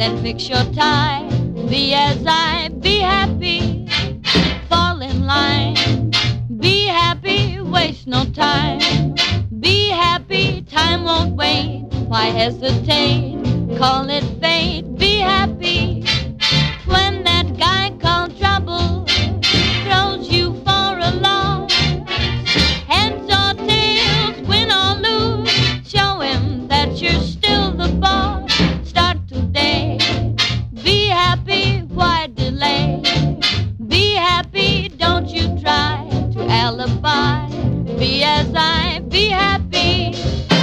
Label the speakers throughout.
Speaker 1: then fix your tie. Be as I, be happy, fall in line. Be happy, waste no time. Be happy, time won't wait. Why hesitate? Call it fate. Be happy when that guy called trouble throws you for a loss. Heads or tails, win or lose, show him that you're still the boss. Start today. Be happy, why delay? Be happy, don't you try to alibi. Be as I, be happy.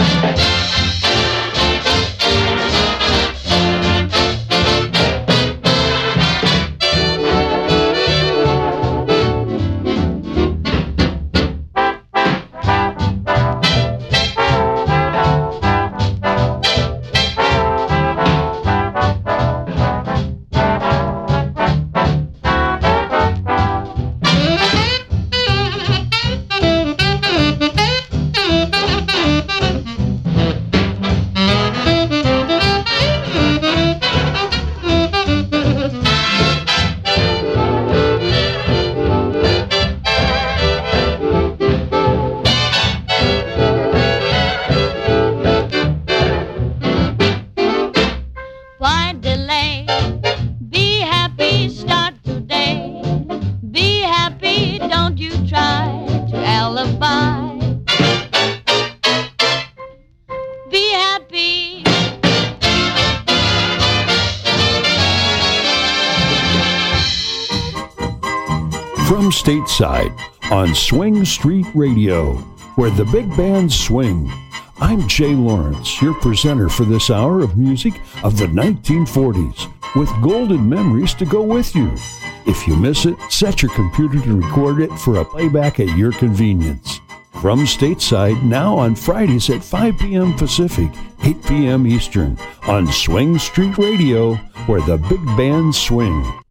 Speaker 1: Why delay? Be happy, start today. Be happy, don't you try to alibi. Be happy.
Speaker 2: From stateside on Swing Street Radio, where the big bands swing. I'm Jay Lawrence, your presenter for this hour of music of the 1940s, with golden memories to go with you. If you miss it, set your computer to record it for a playback at your convenience. From stateside, now on Fridays at 5 p.m. Pacific, 8 p.m. Eastern, on Swing Street Radio, where the big bands swing.